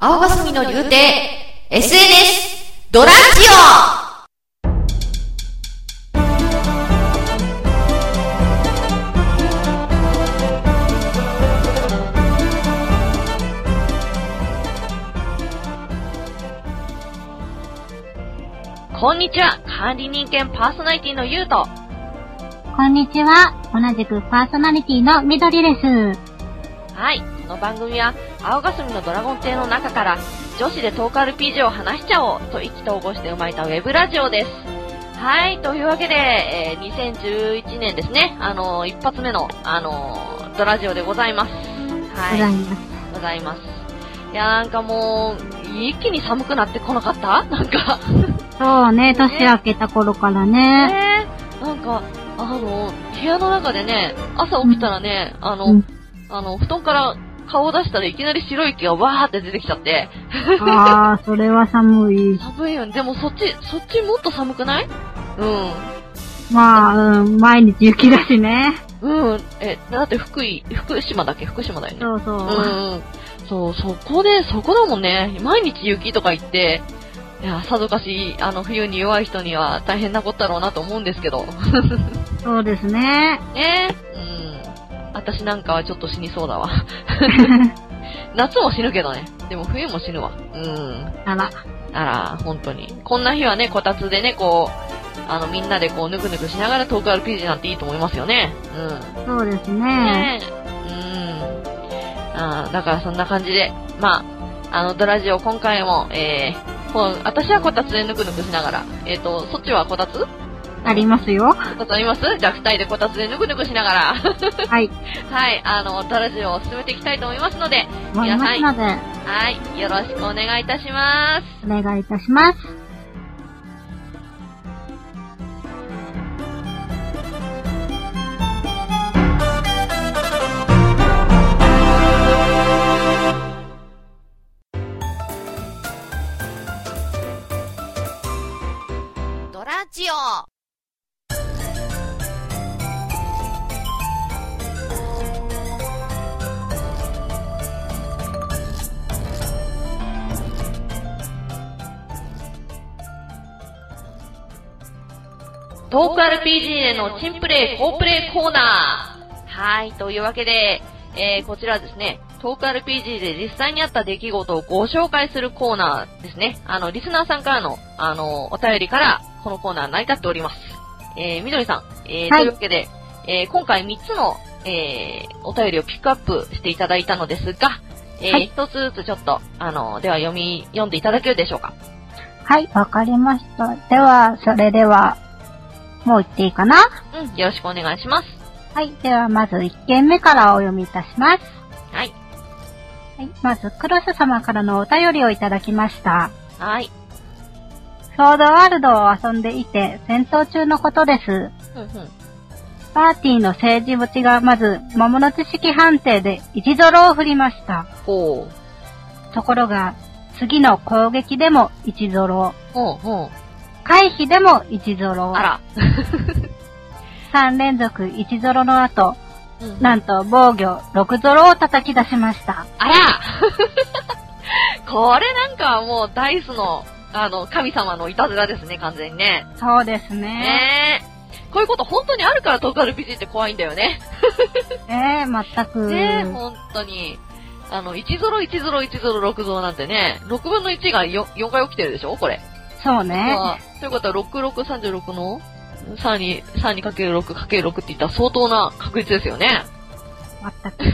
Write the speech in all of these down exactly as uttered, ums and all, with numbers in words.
青霞の流亭 エスエヌエス ドラジオ。こんにちは、管理人兼パーソナリティのゆうと。 こんにちは、同じくパーソナリティのみどりです。 はい、この番組は青霞のドラゴン亭の中から女子でトーク アールピージー を話しちゃおうと意気投合して生まれたウェブラジオです。はい、というわけで、えー、にせんじゅういちねんですね、あのー、一発目の、あのー、ドラジオでございます。はい。 ございます。 ございます。いや、なんかもう、一気に寒くなってこなかったなんか。 そうね、年明けた頃からね。 ねなんか、あの、部屋の中でね、朝起きたらね、うん、あの、うん、あの、布団から顔を出したらいきなり白い息がわーって出てきちゃって。 あー、それは寒い。 寒いよね。でもそっち、そっちもっと寒くない？うん。 まあ、うん、毎日雪だしね。 うん。え、だって福井、福島だっけ？福島だよね。 そうそう。 うん。そう、そこで、そこだもんね。毎日雪とか言って、いや、さぞかし、あの、冬に弱い人には大変なことだろうなと思うんですけど。 そうですね。 ねうん。私なんかはちょっと死にそうだわ。夏も死ぬけどね。でも冬も死ぬわ。うん。 あら。 あら、本当に。こんな日はね、こたつでね、こう、あの、みんなでこう、ぬくぬくしながらトーク アールピージー なんていいと思いますよね。 うん。そうですね。 ねうん。あだからそんな感じで、まあ、あの、ドラジオ今回も、えー、こう私はこたつでぬくぬくしながら、えっと、そっちはこたつありますよ。 こたつあります？じゃあ二人でこたつでぬくぬくしながら。 はい。 はい、あの、ドラジオを進めていきたいと思いますので、 皆さん、はい、 よろしくお願いいたします。 お願いいたします。 ドラジオ。 トーク アールピージー でのチンプレイ、コープレイコーナー。はい、というわけで、えー、こちらですね、トーク アールピージー で実際にあった出来事をご紹介するコーナーですね。あの、リスナーさんからの、あの、お便りから、このコーナー成り立っております。えー、みどりさん、えー、はい、というわけで、えー、今回みっつの、えー、お便りをピックアップしていただいたのですが、えー、はい、一つずつちょっと、あの、では読み、読んでいただけるでしょうか。 はい、わかりました。では、それでは、もう言っていいかな？ うん、よろしくお願いします。 はい、ではまずいっけんめからお読みいたします。 はい。 はい、まず、クロス様からのお便りをいただきました。 はい。 ソードワールドを遊んでいて、戦闘中のことです。うんうん。パーティーの政治ぶちがまず、桃の知識判定で一ゾロを振りました。 ほう。 ところが、次の攻撃でも一ゾロ。 ほうほう。 回避でもいちゾロ。 あら。 さん連続いちゾロの後、うん、なんと防御ろくゾロを叩き出しました。 あらこれなんかもうダイスの、あの、神様のいたずらですね、完全にね。 そうですね。 ねえ。こういうこと本当にあるからトーク アールピージー って怖いんだよね。 ええ、全く。 ねえ、本当に。あの、いちゾロ、いちゾロ、いちゾロ、ろくゾロなんてね、ろくぶんのいちが よん, よんかい起きてるでしょこれ。 そうね。 ということは、ろくろくさんじゅうろくのさんに、さんにかけるろくかけるろく って言ったら相当な確率ですよね。 全く。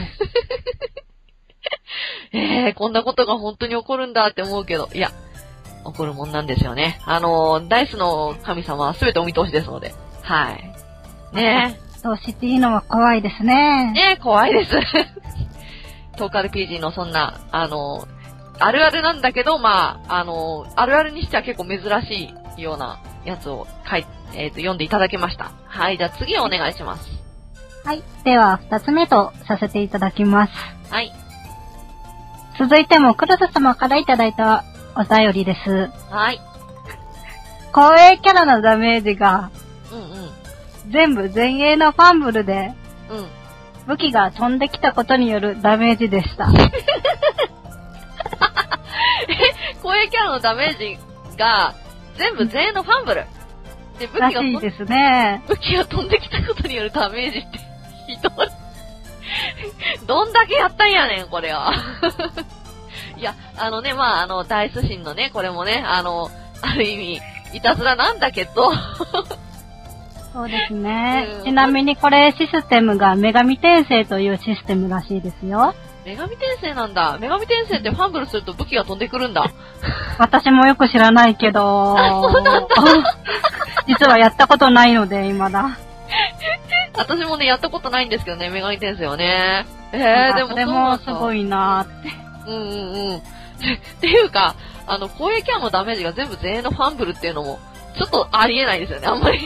えー、こんなことが本当に起こるんだって思うけど、いや、起こるもんなんですよね。あの、ダイスの神様は全てお見通しですので。はい。ねえ。そうしていいのは怖いですね。 ねえ、怖いです。トーク アールピージー のそんな、あの、あるあるなんだけど、まあ、あの、あるあるにしては結構珍しいようなやつを書い、えっと、読んでいただきました。はい、じゃあ次お願いします。 はい、では二つ目とさせていただきます。 はい。 続いてもクロス様からいただいたお便りです。 はい。 後衛キャラのダメージが、 うんうん。 全部前衛のファンブルで、 うん。 武器が飛んできたことによるダメージでした。 攻撃キャラのダメージが、全部全員のファンブル。で、武器がらしいですね。 武器が飛んできたことによるダメージってひどい。どんだけやったんやねん、これは。いや、あのね、まあ、あの、ダイスシンのね、これもね、あの、ある意味、いたずらなんだけど。 そうですね、 うん。 ちなみにこれシステムが女神転生というシステムらしいですよ。 女神転生なんだ。女神転生ってファンブルすると武器が飛んでくるんだ。 私もよく知らないけど、実はやったことないので、未だ。 私もね、やったことないんですけどね、女神転生はね。えー、でもそれもすごいなーって。 うんうんうん。っていうか、あの、攻撃キャラのダメージが全部全員のファンブルっていうのも、ちょっとありえないですよね、あんまり。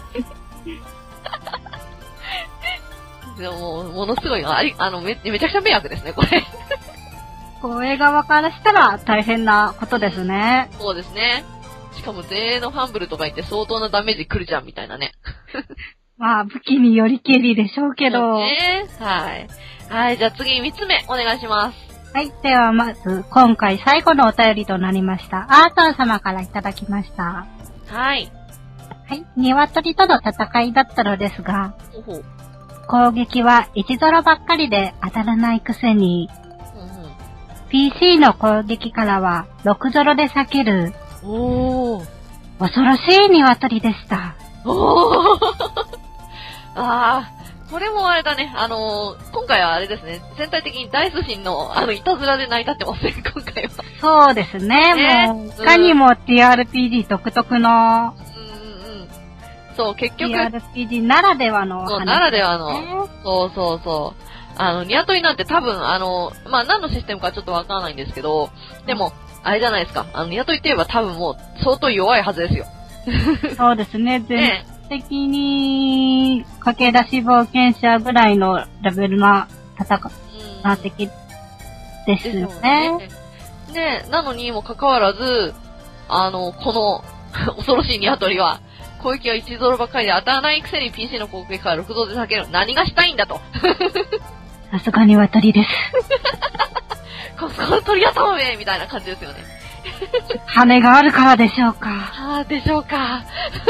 でも、ものすごい、あり、あの、め、めちゃくちゃ迷惑ですね、これ。 攻撃側からしたら大変なことですね。 そうですね。しかも全員のファンブルとか言って相当なダメージ来るじゃん、みたいなね。 まあ、武器によりけりでしょうけど。 ね、はい。はい、じゃあ次みっつめ、お願いします。 はい。では、まず、今回最後のお便りとなりました。アートン様からいただきました。 はい。 はい。鶏との戦いだったのですが、 ほほ攻撃はいちゾロばっかりで当たらないくせに、 うんうん、 ピーシー の攻撃からはろくゾロで避ける、 おー。 恐ろしい鶏でした。 おー。あー、これもあれだね、あのー、今回はあれですね、全体的にダイスシンの、あの、いたずらで成り立ってますね、今回は。 そうですね、 ねもう、いかにも ティーアールピージー 独特の、 うんうんうん。そう、結局、 ティーアールピージー ならではの話、ね。 そう、ならではの、そうそうそう。あの、ニワトリなんて多分、あの、まあ、何のシステムかちょっとわからないんですけど、でも、あれじゃないですか、あの、ニワトリって言えば多分もう、相当弱いはずですよ。 そうですね、全ね的に、駆け出し冒険者ぐらいのレベルな戦い、な敵ですよね。 ね。ねなのにもかかわらず、あの、この、恐ろしいニワトリは、攻撃はいちゾロばっかりで当たらないくせに ピーシー の攻撃からろくゾロで避ける。何がしたいんだと。 さすがに鶏です。 この鳥やったもめみたいな感じですよね。 羽があるからでしょうか。 ああ、でしょうか。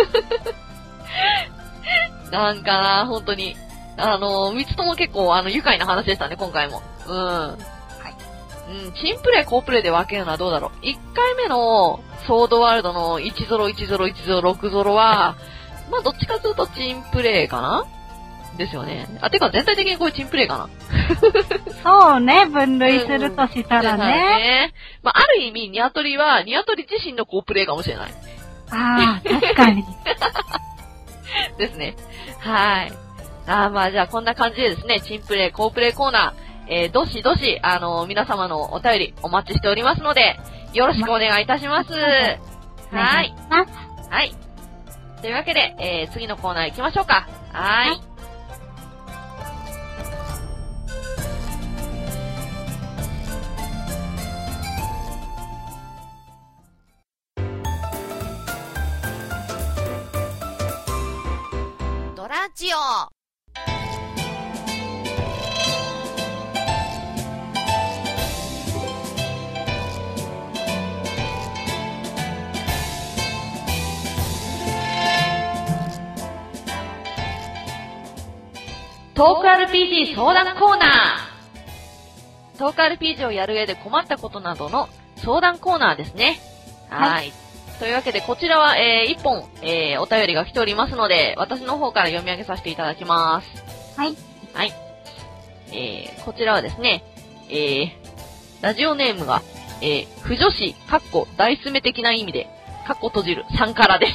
なんかな、本当に。あの、三つとも結構、あの、愉快な話でしたね、今回も。うん。はい。うん、チンプレイ、コープレイで分けるのはどうだろう。いっかいめの、ソードワールドのいちゾロ、いちゾロ、いちゾロ、ろくゾロは、まあ、どっちかというとチンプレイかなですよね。あ、てか全体的にこれチンプレイかな。 そうね、分類するとしたらね。うん、ねまあ、ある意味、ニワトリは、ニワトリ自身のコープレイかもしれない。 ああ、確かに。 ですね。はい。あーまあじゃあこんな感じでですね、チンプレイ、コープレイコーナー、えー、どしどし、あのー、皆様のお便りお待ちしておりますので、よろしくお願いいたします。はい。はい。というわけで、えー、次のコーナー行きましょうか。はい。はいラジオトーク アールピージー 相談コーナー。トーク アールピージー をやる上で困ったことなどの相談コーナーですね。はい。はいというわけで、こちらは、えー、一本、えー、お便りが来ておりますので、私の方から読み上げさせていただきます。 はい。 はい。えー、こちらはですね、えー、ラジオネームが、えー、不女子、かっこ、大詰め的な意味で、かっこ閉じる、さんからです。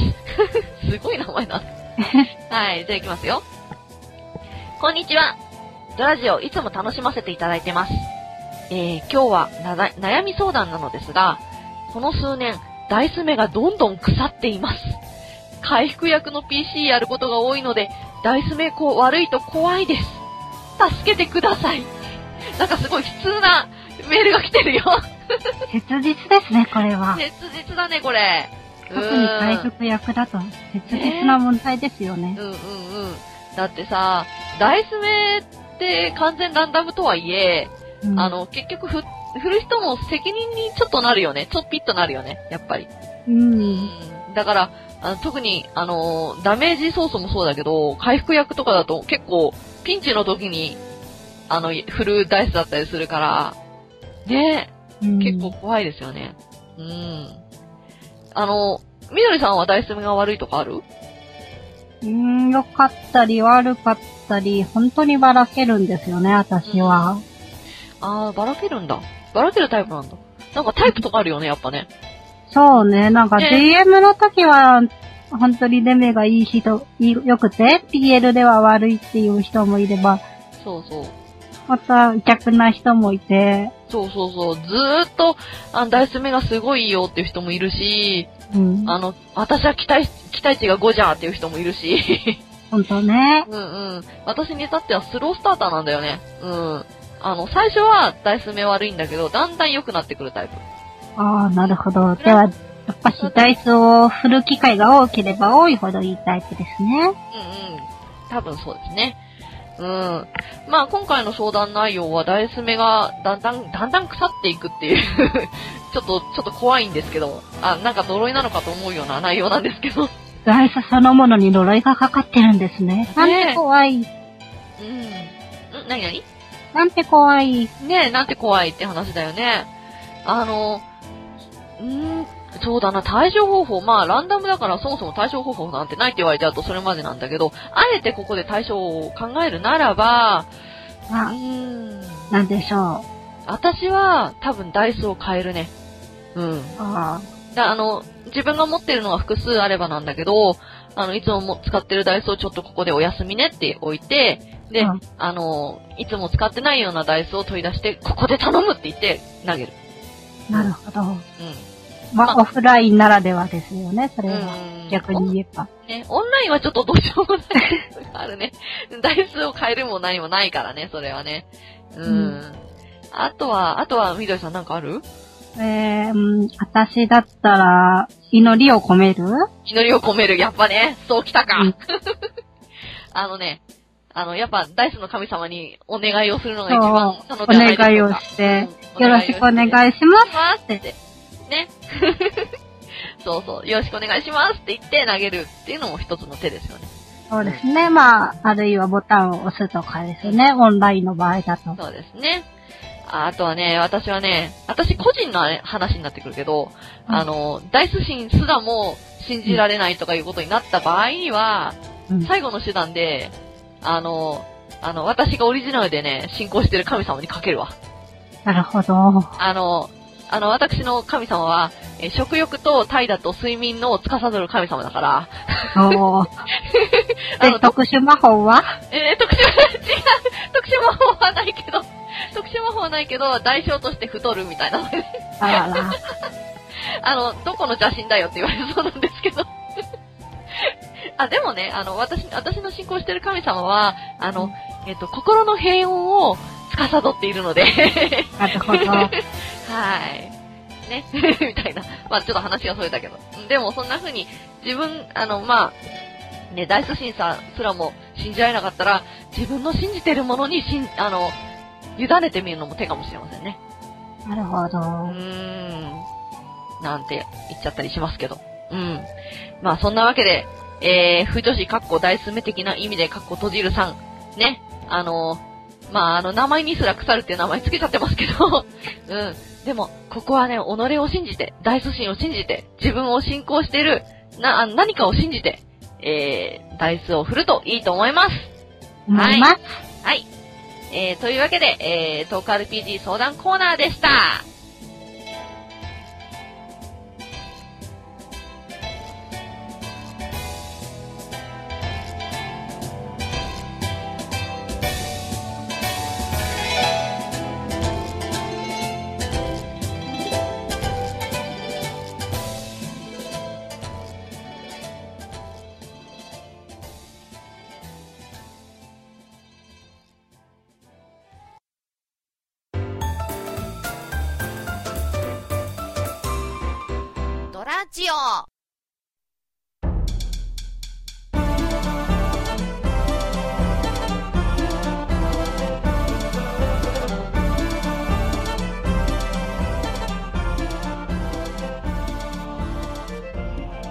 すごい名前だ。はい、じゃあ行きますよ。こんにちは。ドラジオ、いつも楽しませていただいてます。えー、今日はなだ悩み相談なのですが、この数年、ダイス目がどんどん腐っています。回復役の ピーシー やることが多いので、ダイス目こう悪いと怖いです。助けてください。なんかすごい普通なメールが来てるよ。 切実ですね、これは。 切実だね、これ。 特に回復役だと切実な問題ですよね。 うんうんうん。だってさ、ダイス目って完全ランダムとはいえ、うん、あの、結局振っ振る人も責任にちょっとなるよね。ちょっぴっとなるよね。やっぱり。 うん。 うん、だから、あの特に、あのー、ダメージ操作もそうだけど、回復役とかだと結構、ピンチの時に、あの、振るダイスだったりするから、ね、うん、結構怖いですよね。うん。あの、みどりさんはダイス目が悪いとかある？ うーん、良かったり悪かったり、本当にばらけるんですよね、私は。 うん、ああ、ばらけるんだ。ばらけるタイプなんだ。なんかタイプとかあるよね、やっぱね。 そうね、なんか ジーエム の時は、本当にデメがいい人、良くて、ピーエル では悪いっていう人もいれば、 そうそう。 また逆な人もいて、 そうそうそう。ずーっと、あの、ダイス目がすごいよっていう人もいるし、うん、あの、私は期待、期待値がごじゃーっていう人もいるし。 ほんとね。 うんうん。私に至ってはスロースターターなんだよね。うん。あの、最初はダイス目悪いんだけど、だんだん良くなってくるタイプ。 ああ、なるほど。では、やっぱしダイスを振る機会が多ければ多いほどいいタイプですね。うんうん。 多分そうですね。うん。まあ今回の相談内容はダイス目がだんだん、だんだん腐っていくっていうちょっと、ちょっと怖いんですけど、あ、なんか呪いなのかと思うような内容なんですけど。 ダイスそのものに呪いがかかってるんですね。なんて怖い。うん。んなになに？ なんて怖い。 ねえ、なんて怖いって話だよね。あの、んー、そうだな、対処方法。まあ、ランダムだからそもそも対処方法なんてないって言われちゃうとそれまでなんだけど、あえてここで対処を考えるならば、 あ、うーん。なんでしょう。 私は多分ダイスを変えるね。うん。ああ。だあの、自分が持ってるのが複数あればなんだけど、あの、いつもも使ってるダイスをちょっとここでお休みねって置いて、で、うん、あの、いつも使ってないようなダイスを取り出して、ここで頼むって言って投げる。 なるほど。うん。まあ、オフラインならではですよね、それは。逆に言えば。 ね、オンラインはちょっとどうしようもないことがあるね。ダイスを変えるも何もないからね、それはね。うん。うん、あとは、あとは、みどりさんなんかある？ えー、うん、私だったら、祈りを込める？ 祈りを込める、やっぱね、そうきたか。うん、あのね、あの、やっぱ、ダイスの神様にお願いをするのが一番なのではないでしょうか。 お願いをして、うん、よろしくお願いしますって。 ね。そうそう、よろしくお願いしますって言って投げるっていうのも一つの手ですよね。 そうですね。まあ、あるいはボタンを押すとかですね。オンラインの場合だと。 そうですね。あとはね、私はね、私個人の話になってくるけど、うん、あの、ダイス神すらも信じられないとかいうことになった場合には、うん、最後の手段で、あの、あの、私がオリジナルでね、信仰してる神様にかけるわ。 なるほど。 あの、あの、私の神様は、え食欲と怠惰と睡眠の司る神様だから。 おー。あの、特殊魔法はえー、特殊、違う、特殊魔法はないけど、特殊魔法はないけど、代償として太るみたいなので。 あらら。 あの、どこの邪神だよって言われそうなんですけど。あ、でもね、あの、私、私の信仰してる神様は、あの、えっと、心の平穏を司っているので。 なるほど。 はい。ね。みたいな。まあちょっと話がそれたけど。でもそんな風に、自分、あの、まあ、ね、ダイス神さすらも信じられなかったら、自分の信じてるものにしん、あの、委ねてみるのも手かもしれませんね。 なるほど。うーん。なんて言っちゃったりしますけど。うん。まあそんなわけで、えー、風女子かっこダイス目的な意味でかっこ閉じるさん。ね。あの、まああの、名前にすら腐るっていう名前つけちゃってますけど。うん。でも、ここはね、己を信じて、ダイス神を信じて、自分を信仰している、な、何かを信じて、えー、ダイスを振るといいと思います。 思います。 はい。えー、というわけで、えー、トーク アールピージー 相談コーナーでした。ラジオ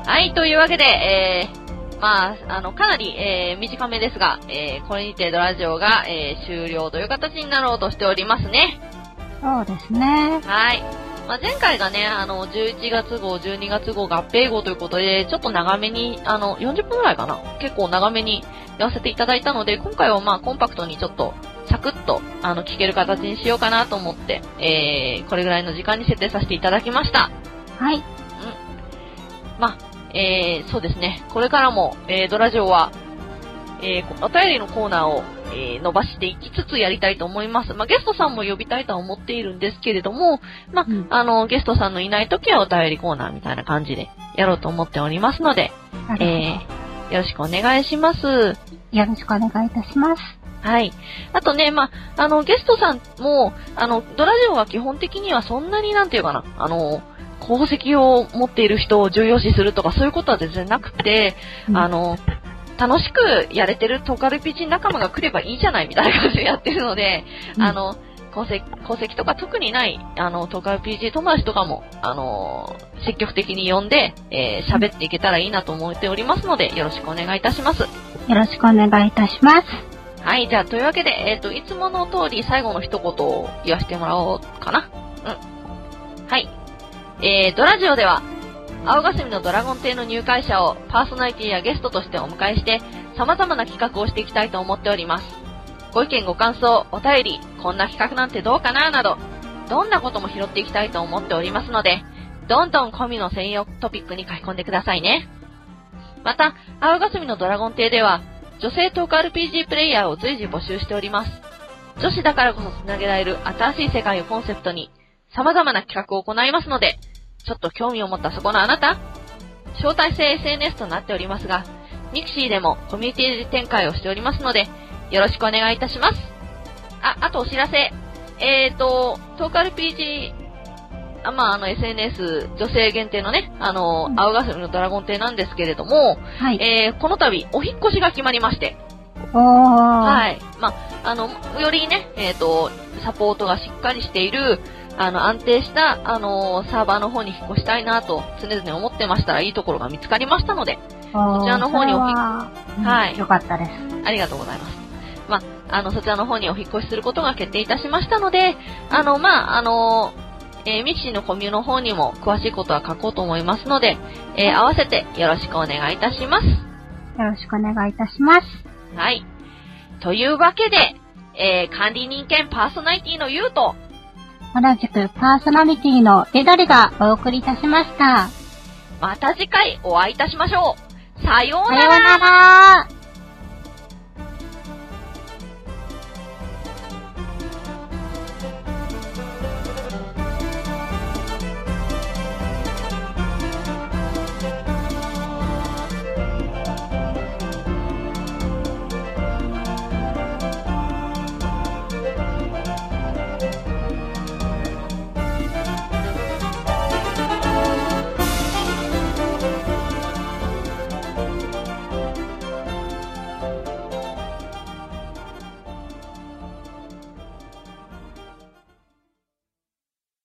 はい、というわけで、えー、まあ、あの、かなり、えー、短めですが、えー、これにてドラジオが、えー、終了という形になろうとしておりますね。 そうですね。 はい。まあ、前回がね、あの、じゅういちがつ号、じゅうにがつ号合併号ということで、ちょっと長めに、あの、よんじゅっぷんくらいかな。結構長めにやらせていただいたので、今回はまあ、コンパクトにちょっと、サクッと、あの、聞ける形にしようかなと思って、えー、これぐらいの時間に設定させていただきました。 はい。うん。 まあ、えー、そうですね。これからも、えー、ドラジオは、えー、お便りのコーナーを、えー、伸ばしていきつつやりたいと思います。まあ、ゲストさんも呼びたいとは思っているんですけれども、まあ、うん、あの、ゲストさんのいないときはお便りコーナーみたいな感じでやろうと思っておりますので、えー、よろしくお願いします。 よろしくお願いいたします。 はい。あとね、まあ、あの、ゲストさんも、あの、ドラジオは基本的にはそんなになんていうかな、あの、功績を持っている人を重要視するとかそういうことは全然なくて、うん、あの、楽しくやれてるトーク アールピージー 仲間が来ればいいじゃないみたいな感じでやってるので、うん、あの、功績、功績とか特にない、あの、トーク アールピージー 友達とかも、あの、積極的に呼んで、えー、喋っていけたらいいなと思っておりますので、よろしくお願いいたします。よろしくお願いいたします。 はい、じゃあ、というわけで、えっと、いつもの通り最後の一言を言わせてもらおうかな。うん。はい。えー、ドラジオでは、青霞のドラゴン亭の入会者をパーソナリティやゲストとしてお迎えして様々な企画をしていきたいと思っております。ご意見ご感想、お便り、こんな企画なんてどうかななど、どんなことも拾っていきたいと思っておりますので、どんどんコミの専用トピックに書き込んでくださいね。また、青霞のドラゴン亭では、女性トーク アールピージー プレイヤーを随時募集しております。女子だからこそつなげられる新しい世界をコンセプトに、様々な企画を行いますので、ちょっと興味を持ったそこのあなた、招待制 エスエヌエス となっておりますが、ミクシーでもコミュニティ展開をしておりますので、よろしくお願いいたします。あ、あとお知らせ。えーと、トーク アールピージー、あ、まあ、あの エスエヌエス 女性限定のね、あの、うん、青霞のドラゴン亭なんですけれども、はい、えー、この度お引っ越しが決まりまして、はい。まあ、あの、よりね、えーと、サポートがしっかりしている、あの、安定した、あのー、サーバーの方に引っ越したいなと常々思ってましたら、いいところが見つかりましたので、そちらの方にお引っ越し、はい。 よかったです。 ありがとうございます。まあ、あの、そちらの方にお引っ越しすることが決定いたしましたので、あの、まあ、あのー、えー、ミキシーのコミュの方にも詳しいことは書こうと思いますので、えー、合わせてよろしくお願いいたします。よろしくお願いいたします。 はい。というわけで、えー、管理人兼パーソナリティのゆうと、 同じくパーソナリティのりどりがお送りいたしました。 また次回お会いいたしましょう。さようなら。 さようなら。